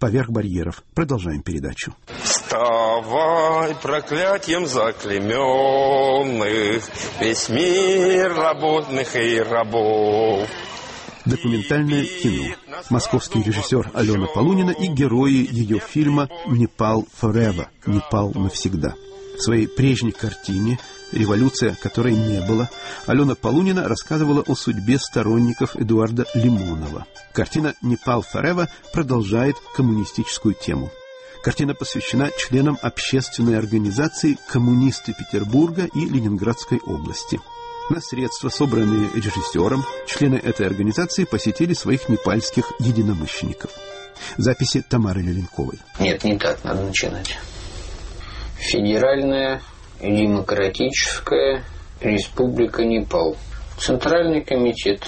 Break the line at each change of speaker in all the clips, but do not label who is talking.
«Поверх барьеров». Продолжаем передачу.
Вставай, проклятием заклейменных, весь мир работных и рабов.
Документальное кино. Московский режиссер Алена Полунина и герои ее фильма «Непал Forever» – «Непал навсегда». В своей прежней картине «Революция, которой не было» Алена Полунина рассказывала о судьбе сторонников Эдуарда Лимонова. Картина «Непал Forever» продолжает коммунистическую тему. Картина посвящена членам общественной организации «Коммунисты Петербурга» и Ленинградской области. На средства, собранные режиссером, члены этой организации посетили своих непальских единомышленников. Записи Тамары Леленковой.
Нет, не так надо начинать. Федеральная демократическая республика Непал. Центральный комитет.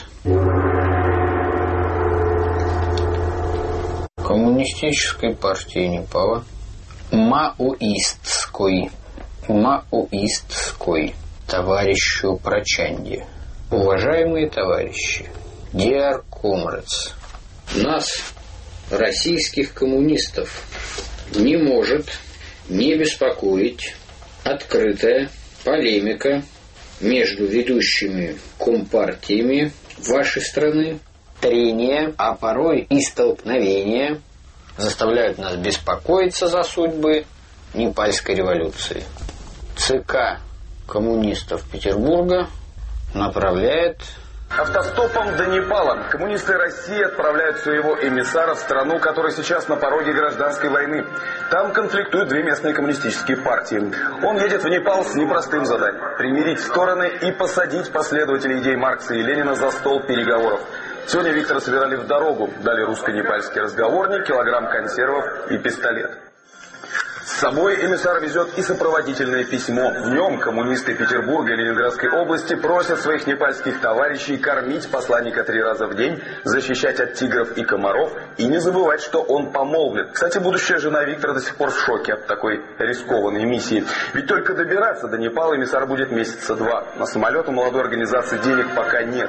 Коммунистической партии Непала. Маоистской. Товарищу Прачанди. Уважаемые товарищи, dear comrades, нас, российских коммунистов, не может не беспокоить открытая полемика между ведущими компартиями вашей страны. Трения, а порой и столкновения заставляют нас беспокоиться за судьбы Непальской революции. ЦК коммунистов Петербурга направляет...
Автостопом до Непала коммунисты России отправляют своего эмиссара в страну, которая сейчас на пороге гражданской войны. Там конфликтуют две местные коммунистические партии. Он едет в Непал с непростым заданием – примирить стороны и посадить последователей идей Маркса и Ленина за стол переговоров. Сегодня Виктора собирали в дорогу, дали русско-непальский разговорник, килограмм консервов и пистолет. С собой эмиссар везет и сопроводительное письмо. В нем коммунисты Петербурга и Ленинградской области просят своих непальских товарищей кормить посланника 3 раза в день, защищать от тигров и комаров и не забывать, что он помолвлен. Кстати, будущая жена Виктора до сих пор в шоке от такой рискованной миссии. Ведь только добираться до Непала эмиссар будет месяца 2. На самолет у молодой организации денег пока нет.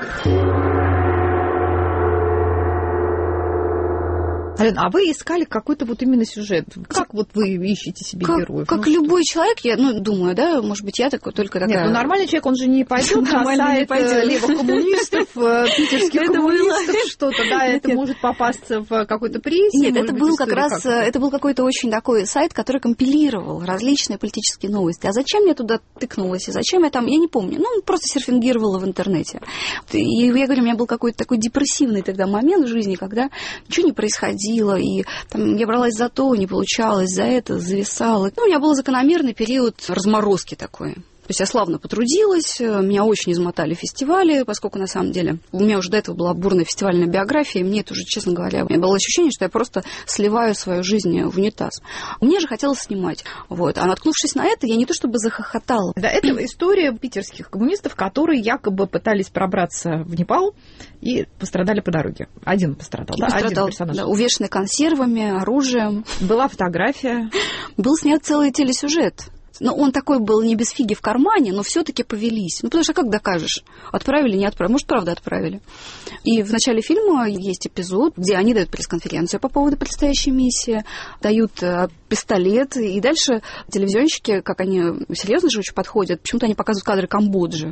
Алена, а вы искали какой-то вот именно сюжет? Как вот вы ищете себе героев?
Как любой человек, я думаю, да, может быть, я только такая...
Нет, нормальный человек, он же не пойдет на сайт левых коммунистов, питерских коммунистов, что-то, да, это может попасться в какой-то прессе.
Нет, это был как раз, это был какой-то очень такой сайт, который компилировал различные политические новости. А зачем я туда тыкнулась и зачем я там, я не помню, просто серфингировала в интернете. И я говорю, у меня был какой-то такой депрессивный тогда момент в жизни, когда ничего не происходило. И там, я бралась за то, не получалось, за это зависала. У меня был закономерный период разморозки такой. То есть я славно потрудилась, меня очень измотали фестивали, поскольку, на самом деле, у меня уже до этого была бурная фестивальная биография, и мне это уже, честно говоря, у меня было ощущение, что я просто сливаю свою жизнь в унитаз. Мне же хотелось снимать. Вот. А наткнувшись на это, я не то чтобы захохотала.
Да, это история питерских коммунистов, которые якобы пытались пробраться в Непал и пострадали по дороге. Один пострадал, да? Один персонаж.
Да, увешанный консервами, оружием.
Была фотография.
Был снят целый телесюжет. Но он такой был не без фиги в кармане, но все-таки повелись. Потому что как докажешь? Отправили, не отправили? Может, правда отправили. И в начале фильма есть эпизод, где они дают пресс-конференцию по поводу предстоящей миссии, дают пистолет, и дальше телевизионщики, как они серьезно же очень подходят, почему-то они показывают кадры Камбоджи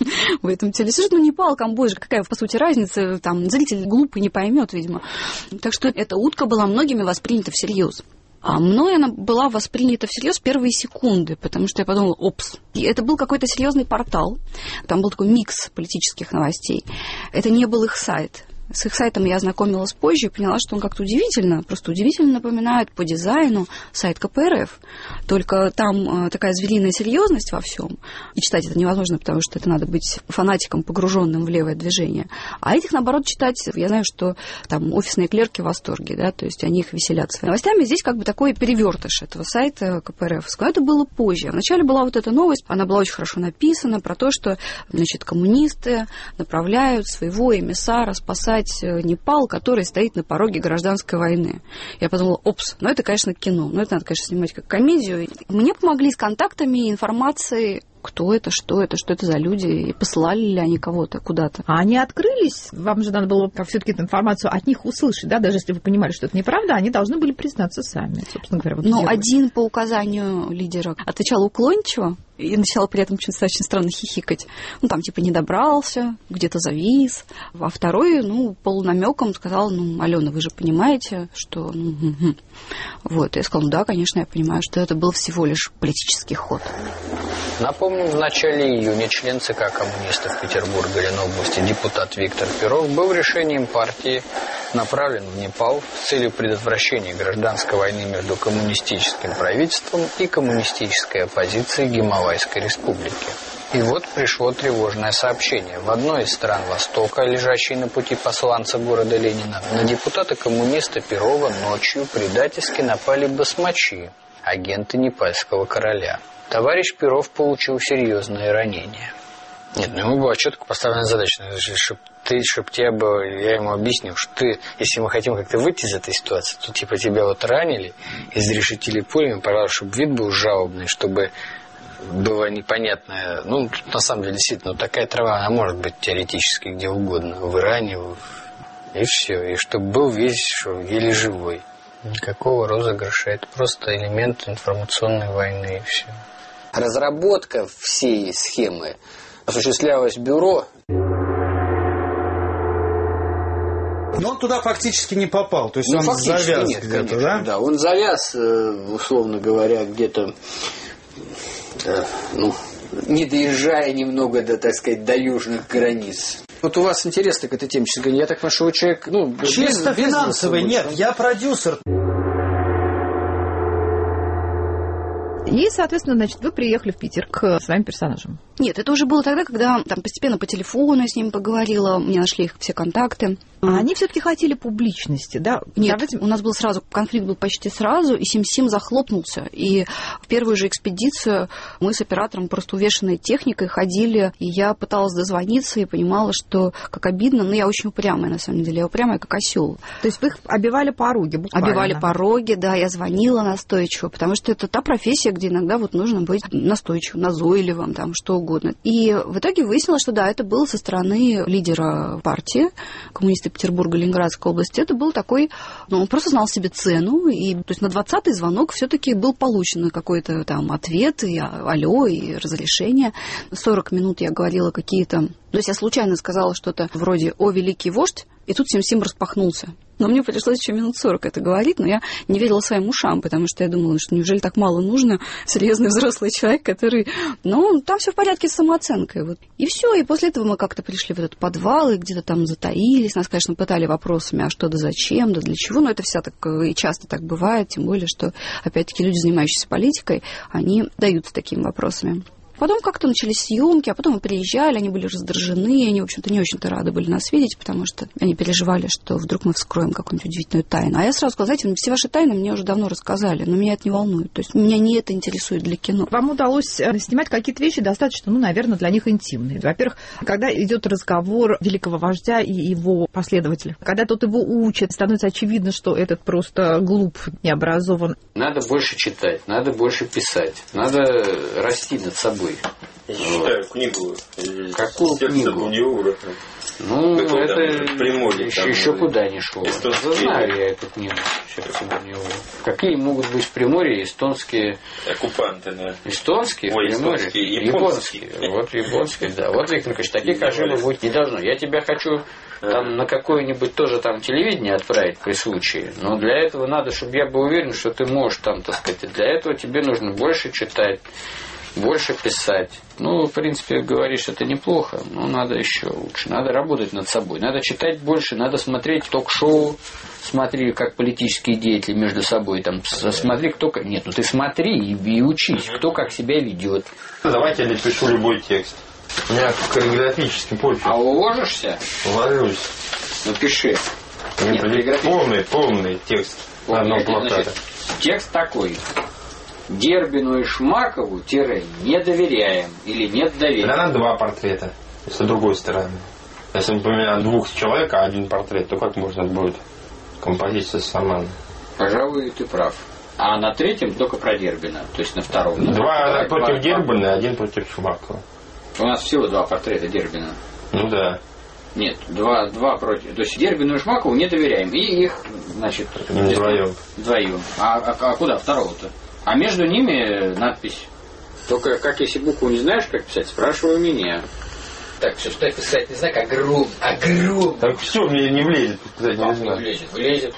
в этом телесюжете. Непал, Камбоджа, какая, по сути, разница? Там зритель глупый не поймет, видимо. Так что эта утка была многими воспринята всерьез. А мной она была воспринята всерьез первые секунды, потому что я подумала, опс. И это был какой-то серьезный портал, там был такой микс политических новостей. Это не был их сайт. С их сайтом я ознакомилась позже и поняла, что он как-то просто удивительно напоминает по дизайну сайт КПРФ. Только там такая звериная серьезность во всем. И читать это невозможно, потому что это надо быть фанатиком, погруженным в левое движение. А этих, наоборот, читать, я знаю, что там офисные клерки в восторге, да, то есть они их веселят своими новостями. Здесь как бы такой перевертыш этого сайта КПРФ. Но это было позже. Вначале была вот эта новость, она была очень хорошо написана про то, что, значит, коммунисты направляют своего эмиссара спасать Непал, который стоит на пороге гражданской войны. Я подумала, опс, это, конечно, кино. Это надо, конечно, снимать как комедию. Мне помогли с контактами и информацией кто это, что это за люди, и послали ли они кого-то куда-то.
А они открылись? Вам же надо было все-таки эту информацию от них услышать, да? Даже если вы понимали, что это неправда, они должны были признаться сами, собственно говоря. Вот
но один по указанию лидера отвечал уклончиво, и начала при этом очень странно хихикать. Ну, там, типа, не добрался, где-то завис. А второй, полунамеком сказал, Алена, вы же понимаете, что... Вот, я сказала, да, конечно, я понимаю, что это был всего лишь политический ход.
Напомним, в начале июня член ЦК коммунистов Петербурга Ленобласти депутат Виктор Перов был решением партии направлен в Непал с целью предотвращения гражданской войны между коммунистическим правительством и коммунистической оппозицией Гималайской республики. И вот пришло тревожное сообщение. В одной из стран Востока, лежащей на пути посланца города Ленина, на депутата-коммуниста Перова ночью предательски напали басмачи, агенты непальского короля. Товарищ Перов получил серьезное ранение. Нет, ему была четко поставлена задача, чтобы я ему объяснил, что ты, если мы хотим как-то выйти из этой ситуации, то типа тебя вот ранили, изрешетили пулями, пожалуйста, чтобы вид был жалобный, чтобы было непонятное. На самом деле, действительно, такая трава, она может быть теоретически где угодно, в Иране, и все, и чтобы был весь еле живой. Никакого розыгрыша, это просто элемент информационной войны, и все. Разработка всей схемы осуществлялось бюро.
Но он туда фактически не попал, то есть он завяз
нет,
где-то,
конечно,
да?
Да, он завяз, условно говоря, где-то, не доезжая немного до южных границ. Вот у вас интересно к этой теме, я так понимаю, что вы человек,
чисто финансовый, нет, я продюсер.
И, соответственно, вы приехали в Питер к своим персонажам.
Нет, это уже было тогда, когда там постепенно по телефону я с ним поговорила, мне нашли их все контакты.
А они все-таки хотели публичности, да?
Нет, у нас был сразу, конфликт был почти сразу, и Сим-Сим захлопнулся. И в первую же экспедицию мы с оператором, просто увешанной техникой, ходили, и я пыталась дозвониться и понимала, что как обидно, но я очень упрямая, на самом деле, я упрямая, как осел.
То есть вы их обивали пороги буквально?
Обивали пороги, да, я звонила настойчиво, потому что это та профессия, где иногда нужно быть настойчивым, назойливым, там, что угодно. И в итоге выяснилось, что да, это было со стороны лидера партии, коммунисты Петербурга, Ленинградской области. Это был такой, он просто знал себе цену, и то есть на 20-й звонок все-таки был получен какой-то там ответ, и алло, и разрешение. 40 минут я говорила какие-то... То есть я случайно сказала что-то вроде «О, великий вождь», и тут Сим-Сим распахнулся. Но мне пришлось еще минут 40 это говорить, но я не верила своим ушам, потому что я думала, что неужели так мало нужно серьезный взрослый человек, который... там все в порядке с самооценкой. Вот. И все, и после этого мы как-то пришли в этот подвал, и где-то там затаились. Нас, конечно, пытали вопросами, а что да зачем, да для чего. Но это вся так и часто так бывает, тем более, что, опять-таки, люди, занимающиеся политикой, они даются такими вопросами. Потом как-то начались съемки, а потом мы приезжали, они были раздражены, они, в общем-то, не очень-то рады были нас видеть, потому что они переживали, что вдруг мы вскроем какую-нибудь удивительную тайну. А я сразу сказала, знаете, все ваши тайны мне уже давно рассказали, но меня это не волнует. То есть меня не это интересует для кино.
Вам удалось снимать какие-то вещи достаточно, наверное, для них интимные. Во-первых, когда идет разговор великого вождя и его последователей, когда тот его учит, становится очевидно, что этот просто глуп, необразован.
Надо больше читать, надо больше писать, надо расти над собой.
Я читаю книгу.
Какую книгу? Это
Приморье,
еще куда не шло. Знаю я эту книгу. Какие могут быть в Приморье эстонские...
Оккупанты, да.
Эстонские?
Ой,
эстонские, японские. Вот японские, да. Вот, Виктор Ильич, таких ошибок быть не должно. Я тебя хочу там на какое-нибудь тоже там телевидение отправить при случае, но для этого надо, чтобы я был уверен, что ты можешь там, так сказать, для этого тебе нужно больше читать, больше писать. В принципе, говоришь, это неплохо, но надо еще лучше. Надо работать над собой. Надо читать больше, надо смотреть ток-шоу, смотри, как политические деятели между собой там, смотри, кто... Нет, ты смотри и учись, кто как себя ведет.
Давайте я напишу любой текст. У меня каллиграфический почерк.
А уложишься?
Уложусь.
Пиши.
Полный текст на одном плакате.
Текст такой. Дербину и Шмакову - не доверяем или нет доверия.
Да, надо два портрета, с другой стороны. Если, например, двух человек, а один портрет, то как можно будет композиция сама?
Пожалуй, ты прав. А на третьем только про Дербина, то есть на втором.
Два против Дербина, один против Шумакова.
У нас всего 2 портрета Дербина.
Ну да.
Нет, два против. То есть Дербину и Шмакову не доверяем. И их, значит, вдвоем. А куда второго-то? А между ними надпись. Только как если букву не знаешь, как писать, спрашивай у меня. Так, все, что я писать не знаю, огромный.
Так все, мне не влезет.
Влезет.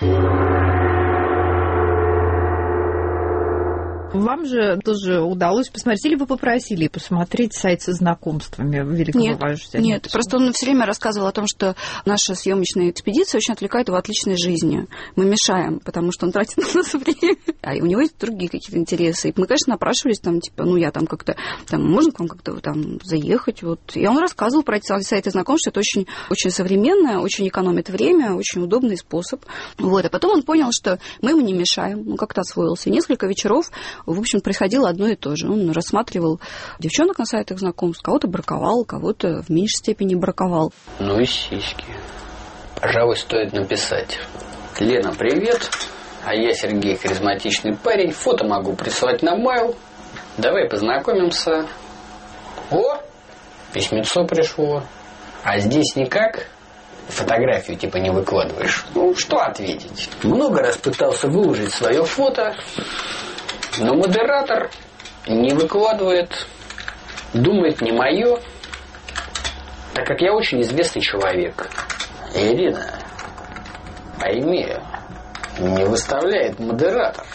Вам же тоже удалось посмотреть, или вы попросили посмотреть сайт со знакомствами великого вождя?
Нет, просто он все время рассказывал о том, что наша съемочная экспедиция очень отвлекает его от личной жизни. Мы мешаем, потому что он тратит на нас время. А у него есть другие какие-то интересы. И мы, конечно, напрашивались, там, типа, я там как-то, можно к вам как-то там заехать, вот. И он рассказывал про эти сайты знакомств, что это очень, очень современное, очень экономит время, очень удобный способ. Вот. А потом он понял, что мы ему не мешаем, он как-то освоился. И несколько вечеров, в общем, происходило одно и то же. Он рассматривал девчонок на сайтах знакомств, кого-то браковал, кого-то в меньшей степени браковал.
Ну и сиськи. Пожалуй, стоит написать. Лена, привет. А я Сергей, харизматичный парень. Фото могу присылать на mail. Давай познакомимся. О, письмецо пришло. А здесь никак? Фотографию типа не выкладываешь. Ну, что ответить? Много раз пытался выложить свое фото, но модератор не выкладывает, думает, не мое, так как я очень известный человек. Ирина, пойми, не выставляет модератор.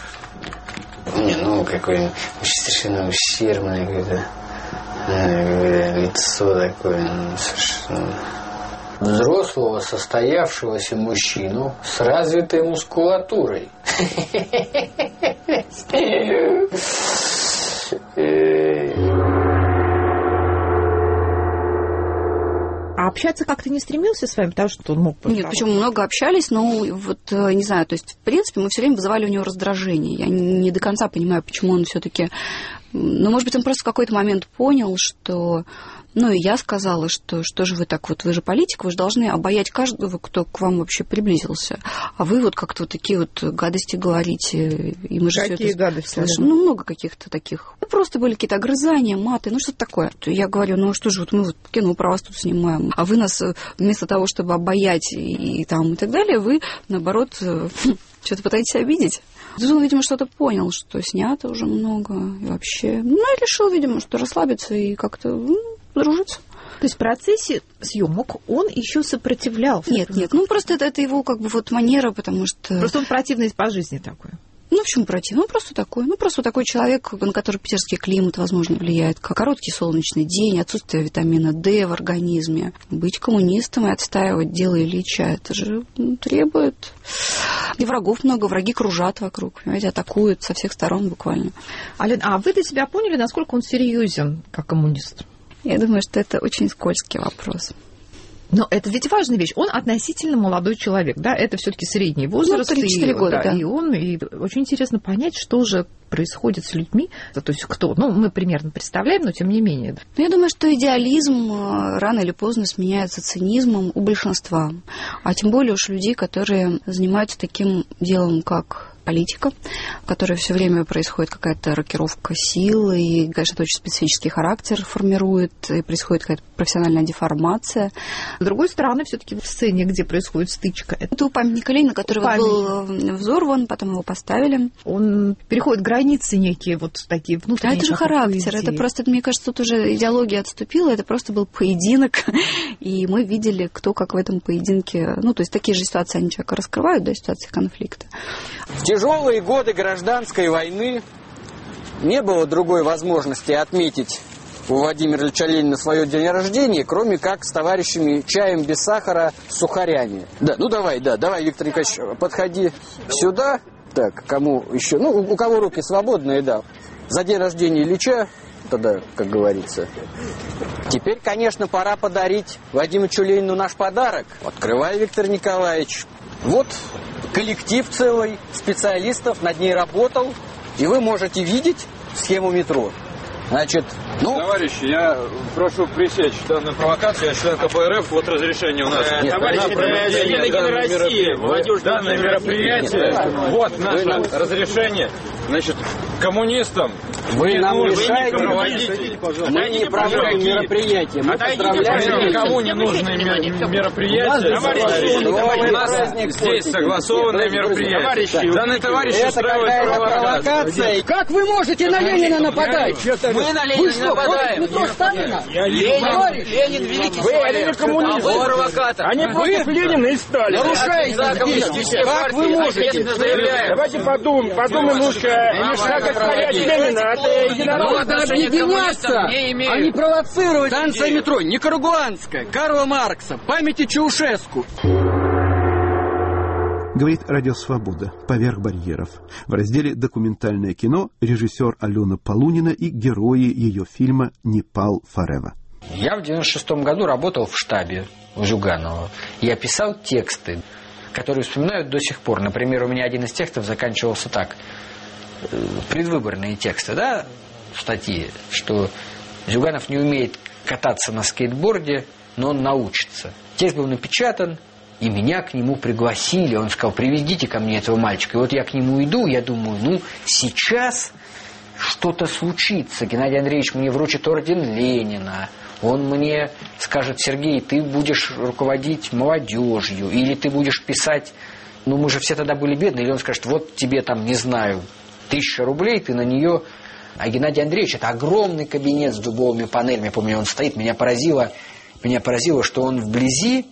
Какое совершенно ущербное какое-то лицо такое, совершенно... Взрослого состоявшегося мужчину с развитой мускулатурой.
А общаться как-то не стремился с вами, потому что он мог...
Нет, почему много общались, но вот, не знаю, то есть, в принципе, мы все время вызывали у него раздражение. Я не до конца понимаю, почему он все-таки... может быть, он просто в какой-то момент понял, что... и я сказала, что же вы так вот, вы же политик, вы же должны обаять каждого, кто к вам вообще приблизился. А вы вот как-то вот такие вот гадости говорите. И мы же
какие гадости?
Слышим. Много каких-то таких. Просто были какие-то огрызания, маты, что-то такое. Я говорю, что же, вот мы вот кино про вас тут снимаем, а вы нас вместо того, чтобы обаять и так далее, вы, наоборот, что-то пытаетесь обидеть. Он, видимо, что-то понял, что снято уже много и вообще. И решил, видимо, что расслабиться и как-то дружиться.
То есть в процессе съемок он еще сопротивлялся?
Нет, просто это его манера, потому что...
Просто он противный по жизни такой.
Почему противный? Просто такой человек, на который питерский климат, возможно, влияет. Как короткий солнечный день, отсутствие витамина D в организме. Быть коммунистом и отстаивать дело Ильича, это же требует... И врагов много, враги кружат вокруг, понимаете, атакуют со всех сторон буквально.
Ален, а вы для себя поняли, насколько он серьезен как коммунист?
Я думаю, что это очень скользкий вопрос.
Но это ведь важная вещь. Он относительно молодой человек, да? Это все-таки средний возраст.
3-4 года, да.
И очень интересно понять, что же происходит с людьми. То есть кто? Мы примерно представляем, но тем не менее.
Я думаю, что идеализм рано или поздно сменяется цинизмом у большинства. А тем более уж людей, которые занимаются таким делом, как политика, в которой все время происходит какая-то рокировка сил, и, конечно, это очень специфический характер формирует, и происходит какая-то профессиональная деформация.
С другой стороны, все-таки в сцене, где происходит стычка.
Это у памятника Ленина, который был взорван, потом его поставили.
Он переходит границы некие, такие внутренние.
А это же характер, это просто, мне кажется, тут уже идеология отступила, это просто был поединок, и мы видели, кто как в этом поединке, то есть такие же ситуации они человека раскрывают, да, ситуации конфликта.
В тяжелые годы гражданской войны не было другой возможности отметить у Владимира Ильича Ленина свое день рождения, кроме как с товарищами чаем без сахара с сухарями. Давай, Виктор Николаевич, подходи сюда. Так, кому еще? У кого руки свободные, да. За день рождения Ильича, тогда, как говорится. Теперь, конечно, пора подарить Владимиру Ильичу Ленину наш подарок. Открывай, Виктор Николаевич. Вот коллектив целый специалистов над ней работал, и вы можете видеть схему метро. Значит,
Товарищи, я прошу пресечь данную провокацию. Я член КПРФ, вот разрешение у нас. Данное мероприятие, вот наше разрешение. Значит, коммунистам
вы нам
мешаете
проводить. Мы не проводим мероприятия. Мы поздравляем.
Никому не нужны мероприятия. У нас здесь согласованное мероприятие. Данный товарищ устраивает провокацию.
Как вы можете на Ленина нападать?
Мы на Ленина не нападаем. Ленин великий человек.
Коммунист.
А вы провокатор.
Они против Ленина и Сталина.
Нарушаете. Как вы можете?
Давайте подумаем лучше. Как отстоять Ленина от единорога.
Надо объединяться, а не провоцировать. Станция метро Никарагуанская, Карла Маркса, памяти Чаушеску.
Говорит Радио Свобода «Поверх барьеров». В разделе «Документальное кино» режиссер Алена Полунина и герои ее фильма «Непал Форева».
Я в 96-м году работал в штабе у Зюганова. Я писал тексты, которые вспоминают до сих пор. Например, у меня один из текстов заканчивался так. Предвыборные тексты, да, статьи, что Зюганов не умеет кататься на скейтборде, но он научится. Текст был напечатан, и меня к нему пригласили. Он сказал: приведите ко мне этого мальчика. И вот я к нему иду, я думаю, сейчас что-то случится. Геннадий Андреевич мне вручит орден Ленина. Он мне скажет: Сергей, ты будешь руководить молодежью, или ты будешь писать, мы же все тогда были бедные, или он скажет: вот тебе там, не знаю, 1000 рублей, ты на нее. А Геннадий Андреевич, это огромный кабинет с дубовыми панелями, я помню, он стоит, меня поразило, что он вблизи,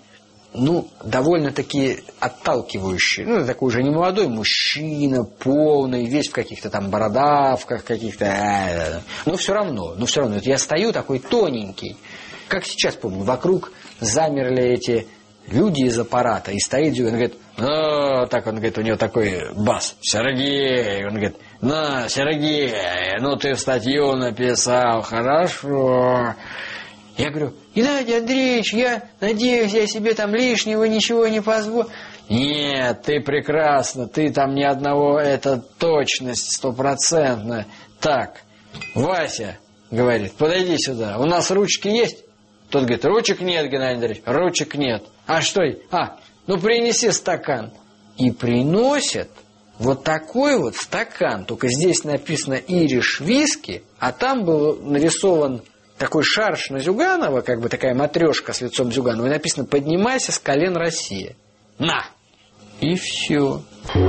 довольно-таки отталкивающий. Такой уже не молодой мужчина, полный, весь в каких-то там бородавках, каких-то... Но все равно. Вот я стою такой тоненький. Как сейчас помню, вокруг замерли эти люди из аппарата. И стоит Зюганов, он говорит, у него такой бас: Сергей, он говорит: Сергей, ты статью написал, хорошо. Я говорю: Геннадий Андреевич, я надеюсь, я себе там лишнего ничего не позволю. Нет, ты прекрасно, ты там ни одного, это точность стопроцентная. Так, Вася, говорит, подойди сюда, у нас ручки есть? Тот говорит: ручек нет, Геннадий Андреевич, ручек нет. А что? Принеси стакан. И приносят вот такой вот стакан, только здесь написано «Ириш виски», а там был нарисован такой шарш на Зюганова, как бы такая матрешка с лицом Зюганова, и написано «Поднимайся с колен, Россия». На! И все.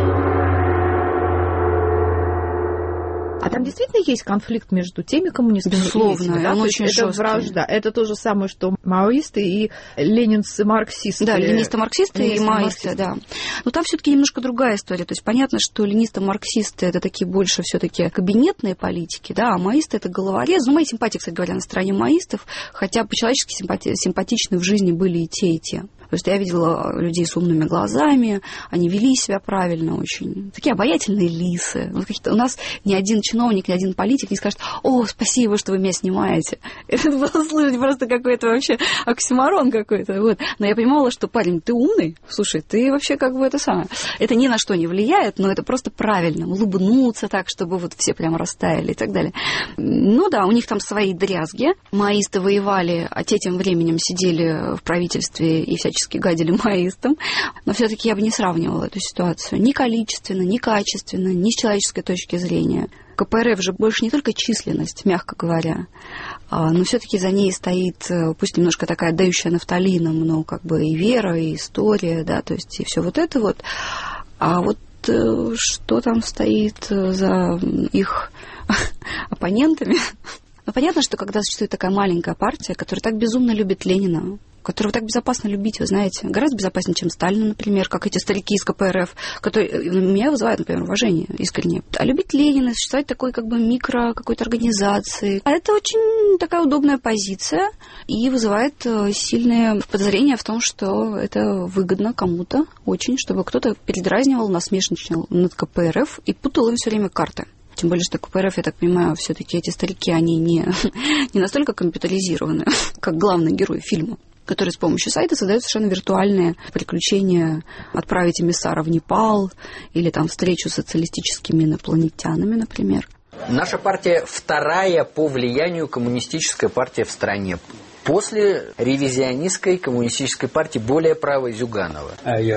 А там действительно есть конфликт между теми коммунистами
безусловно,
и этими, да?
Он очень
это вражда. Это то же самое, что маоисты и ленинцы-марксисты.
Да, ленинисты-марксисты и маоисты, да. Но там все-таки немножко другая история. То есть понятно, что ленинисты-марксисты это такие больше все-таки кабинетные политики, да, а маоисты это головорезы. Мои симпатии, кстати говоря, на стороне маоистов, хотя по-человечески симпатичны в жизни были и те, и те. То есть я видела людей с умными глазами, они вели себя правильно очень. Такие обаятельные лисы. У нас ни один чиновник, ни один политик не скажет: «О, спасибо, что вы меня снимаете». Это было слышать просто какой-то вообще оксюморон какой-то. Вот. Но я понимала, что, парень, ты умный, слушай, ты вообще как бы это самое. Это ни на что не влияет, но это просто правильно. Улыбнуться так, чтобы вот все прямо растаяли и так далее. У них там свои дрязги. Маоисты воевали, а те тем временем сидели в правительстве и всячески гадили маоистам, но все-таки я бы не сравнивала эту ситуацию ни количественно, ни качественно, ни с человеческой точки зрения. КПРФ же больше не только численность, мягко говоря, но все-таки за ней стоит, пусть немножко такая отдающая нафталином, но как бы и вера, и история, да, то есть и все вот это вот. А вот что там стоит за их оппонентами? Понятно, что когда существует такая маленькая партия, которая так безумно любит Ленина, которого так безопасно любить, вы знаете, гораздо безопаснее, чем Сталина, например, как эти старики из КПРФ, которые меня вызывают, например, уважение искренне. А любить Ленина, существовать такой как бы микро какой-то организации, а это очень такая удобная позиция и вызывает сильное подозрение в том, что это выгодно кому-то очень, чтобы кто-то передразнивал, насмешничал над КПРФ и путал им все время карты. Тем более, что КПРФ, я так понимаю, все-таки эти старики, они не настолько компьютеризированы, как главный герой фильма, который с помощью сайта создает совершенно виртуальные приключения, отправить эмиссара в Непал или там встречу с социалистическими инопланетянами, например.
Наша партия вторая по влиянию коммунистическая партия в стране. После ревизионистской коммунистической партии более правой Зюганова.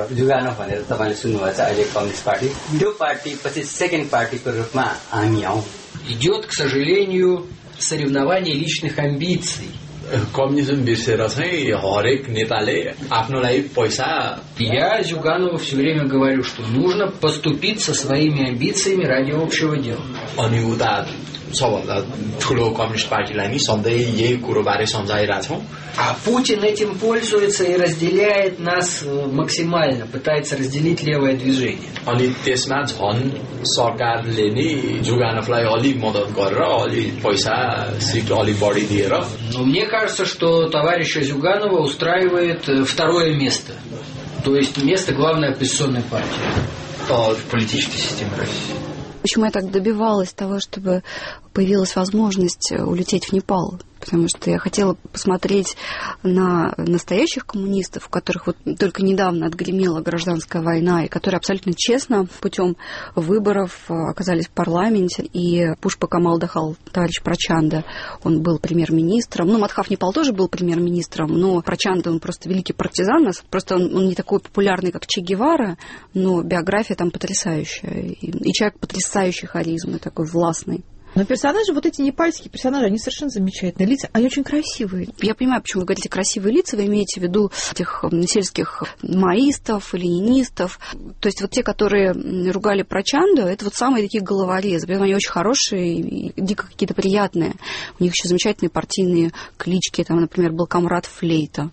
Идет, к сожалению, соревнование личных амбиций.
Коммунизм बिर्सेर चाहिँ हरेक नेताले आफ्नो लागि पैसा.
Я Зюганову все время говорю, что нужно поступиться своими амбициями ради общего дела.
अनि उता सबभन्दा ठुलो कम्युनिस्ट पार्टीलाई नि सधैँ यही कुरोबारे सम्झाइरहेछौँ.
А Путин этим пользуется и разделяет нас максимально, пытается разделить левое движение.
अनि त्यसमा झन् सरकारले नि जुगानफलाई अलि मद्दत गरेर अलि पैसा सिट अलि बढी दिएर.
Но мне кажется, что товарища Зюганова устраивает второе место. То есть место главной оппозиционной партии в политической системе России.
Почему я так добивалась того, чтобы появилась возможность улететь в Непал? Потому что я хотела посмотреть на настоящих коммунистов, у которых вот только недавно отгремела гражданская война, и которые абсолютно честно путем выборов оказались в парламенте. И Пушпа Камал Дахал, товарищ Прачанда, он был премьер-министром. Ну, Мадхав Непал тоже был премьер-министром, но Прачанда, он просто великий партизан. Просто он не такой популярный, как Че Гевара, но биография там потрясающая. И человек потрясающей харизмы, такой властный.
Но персонажи, вот эти непальские персонажи, они совершенно замечательные. Лица, они очень красивые.
Я понимаю, почему вы говорите красивые лица. Вы имеете в виду этих сельских маоистов, ленинистов. То есть вот те, которые ругали Прачанду, это вот самые такие головорезы. Притом они очень хорошие и дико какие-то приятные. У них еще замечательные партийные клички. Там, например, был комрад Флейта.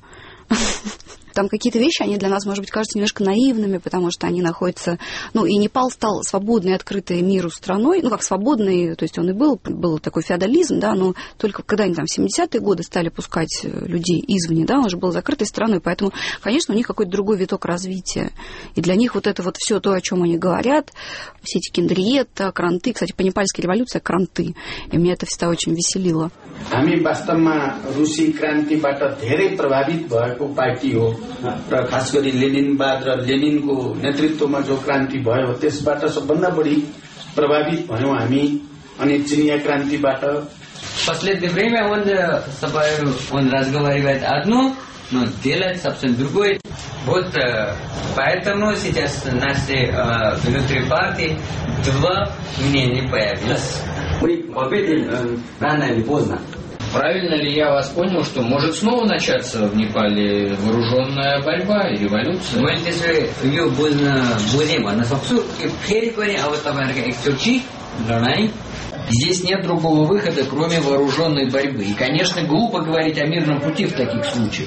Там какие-то вещи, они для нас, может быть, кажутся немножко наивными, потому что они находятся... Ну, и Непал стал свободной, открытой миру страной. Ну, как свободный, то есть он и был такой феодализм, да, но только когда они там в 70-е годы стали пускать людей извне, да, он же был закрытой страной, поэтому, конечно, у них какой-то другой виток развития. И для них вот это вот все то, о чем они говорят, все эти кендриета, кранты, кстати, по непальской революции кранты, и меня это всегда очень веселило.
हामी वास्तवमा रुसी क्रान्तिबाट धेरै प्रभावित भएको पार्टी हो र खास गरी लेनिनवाद र लेनिनको नेतृत्वमा जो क्रान्ति भयो त्यसबाट सबभन्दा बढी प्रभावित भयौं हामी अनि चिनिया क्रान्तिबाट.
В последнее время он разговаривает одно, но делает совсем другое. Вот поэтому сейчас наши внутри партии два мнения появилось. Рано или поздно.
Правильно ли я вас понял, что может снова начаться в Непале вооруженная борьба и революция? Здесь нет другого выхода, кроме вооруженной борьбы. И, конечно, глупо говорить о мирном пути в таких случаях.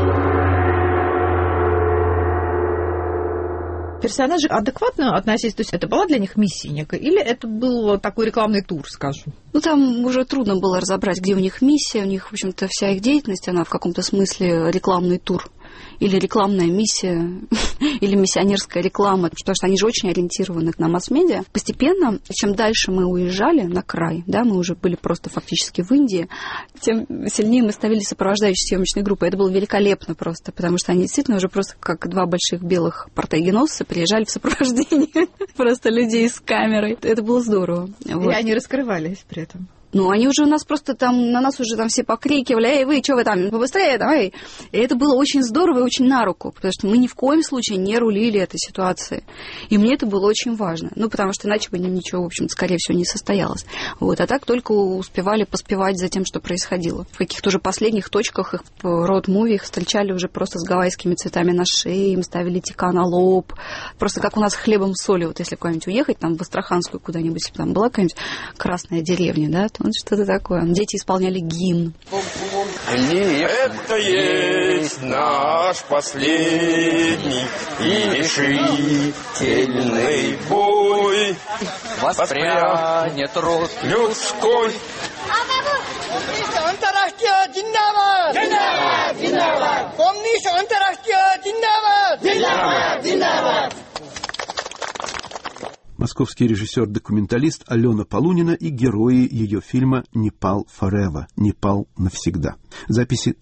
Персонажи адекватно относились? То есть это была для них миссия некая? Или это был такой рекламный тур, скажем?
Ну, там уже трудно было разобрать, где у них миссия. У них, в общем-то, вся их деятельность, она в каком-то смысле рекламный тур. Или рекламная миссия, или миссионерская реклама, потому что они же очень ориентированы на масс-медиа. Постепенно, чем дальше мы уезжали на край, да, мы уже были просто фактически в Индии, тем сильнее мы ставили сопровождающей съемочной группой. Это было великолепно просто, потому что они действительно уже просто как два больших белых портогеносца приезжали в сопровождении просто людей с камерой. Это было здорово.
И они раскрывались при этом.
Ну, они уже у нас просто там, на нас уже там все покрикивали: «Эй, вы, что вы там, побыстрее, давай!» И это было очень здорово и очень на руку, потому что мы ни в коем случае не рулили этой ситуацией. И мне это было очень важно. Ну, потому что иначе бы ничего, в общем, скорее всего, не состоялось. Вот. А так только успевали поспевать за тем, что происходило. В каких-то уже последних точках их роуд-муви их встречали уже просто с гавайскими цветами на шее, им ставили тика на лоб. Просто как у нас хлебом солью. Вот если куда-нибудь уехать, там, в Астраханскую куда-нибудь, если там была какая-нибудь красная деревня, да, вот что-то такое. Дети исполняли гимн.
Это есть наш последний и решительный бой.
Воспрянет род
людской.
Московский режиссер-документалист Алена Полунина и герои ее фильма «Непал Forever» – «Непал навсегда». Записи